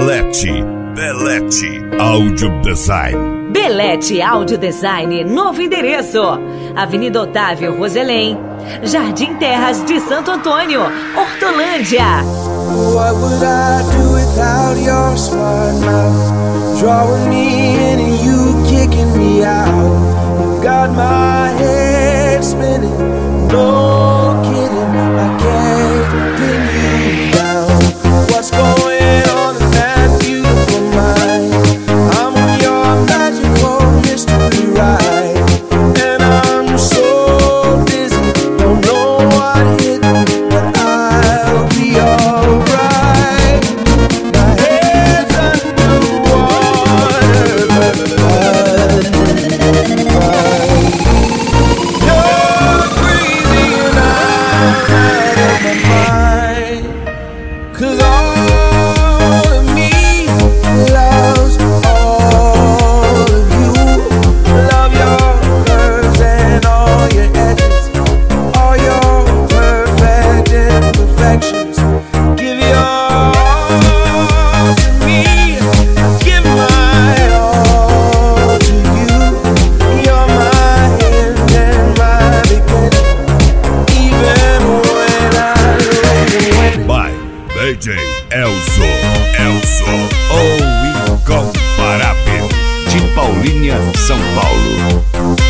Belete Audio Design. Belete Audio Design, novo endereço: Avenida Otávio Roselém, Jardim Terras de Santo Antônio, Hortolândia. What would I do without your smart mouth? Drawing me in and you kicking me out. You got my head spinning, no kidding, I can't pin you down. What's going on in that beautiful mind? I'm on your magical mystery ride, and I'm so dizzy, don't know what hit me, but I'll be alright. My head's underwater, but I'm fine. You're crazy and I'm out of my mind, 'cause all of me loves all of you. Love your curves and all your edges, all your perfect imperfections. Give your all to me, give my all to you. You're my end and my beginning, even when I lose and By DJ Elzo, o incomparável, de Paulínia, São Paulo.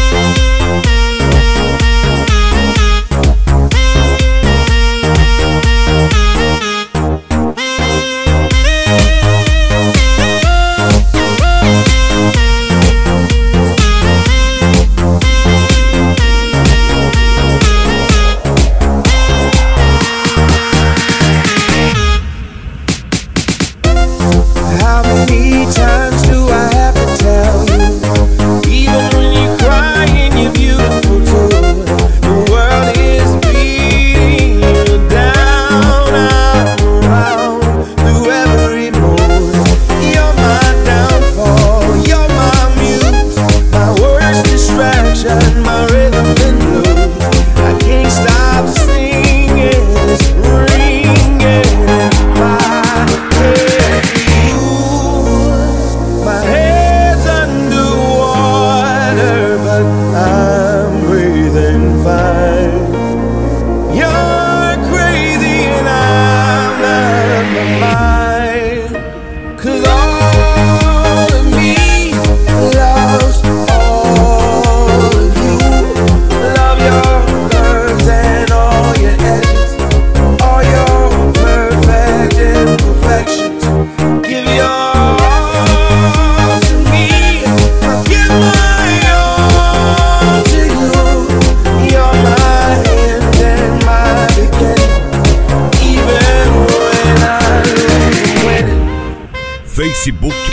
How many times do I have to tell you? Even when you cry and you're beautiful too, the world is beating you down, out, around, through every mood. You're my downfall, you're my muse, my worst distraction, my rhythm and blues. I can't stop singing, it's ringing in my head for you. My head's underwater, but I'm breathing fine. You're crazy and I'm out of my mind, 'cause all of me loves all of you. Love your curves and all your edges, all your perfect imperfections. Give your all to me, give my all to you. You're my end and my beginning, even when I lose and win. Facebook